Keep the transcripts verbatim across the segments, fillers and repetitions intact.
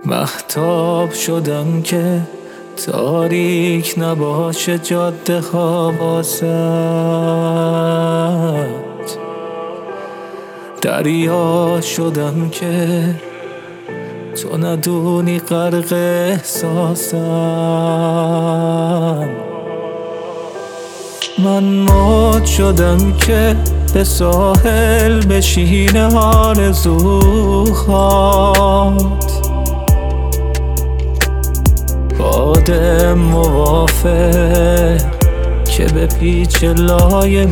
مهتاب شدم که تاریک نباشه جاده ها واسط، دریا شدم که تو ندونی غرق احساسم. من موج شدم که به ساحل بشینه آرزوهات، بادم موافق که به پیچ لای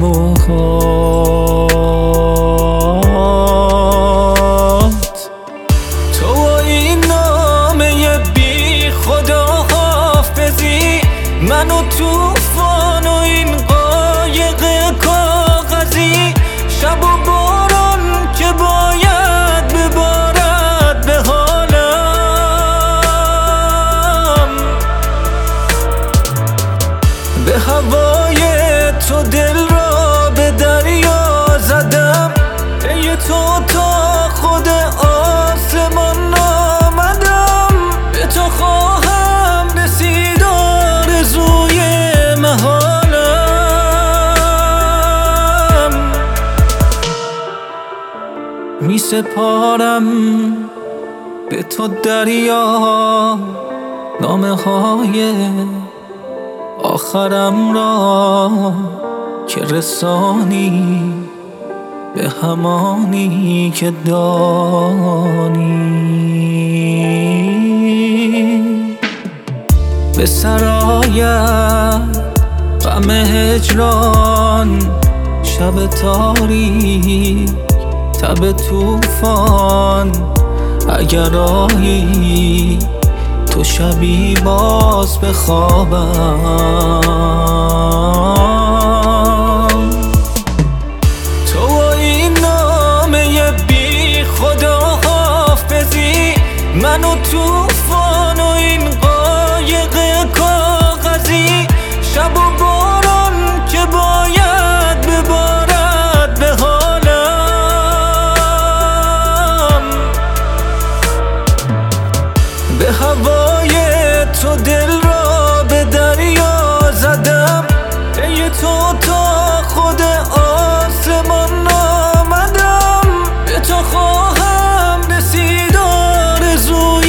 موهات. تو و این نامه بی خدا حافظی، من و توفان و این قایق کاغذی، شب و باران که باید ببارد به حالم. به هوای تو دل را به دریا زدم، ای تو تا خود آسمان آمدم. به تو خواهم رسید آرزوی محالم. می سپارم به تو دریا نامه های آخرم را که رسانی به همانی که دانی. به سرایت غم هجران، شب تاریک تب توفان، اگر آیی تو شبی باز بخوابم. تو و این نامه بی خدا حافظی، من و توفان و این قایق کاغذی، شب و باران که باید ببارد به حالم. به هوای تو دل را به دریا زدم، ای تو تا خود آسمان آمدم. به تو خواهم رسید آرزوی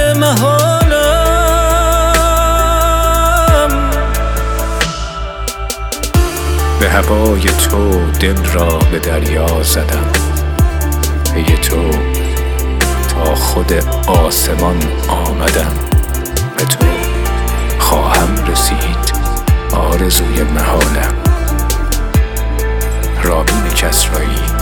محالم. به هوای تو دل را به دریا زدم، ای تو تا خود آسمان آمدم. به تو خواهم رسید آرزوی محالم. رامین کسرایی.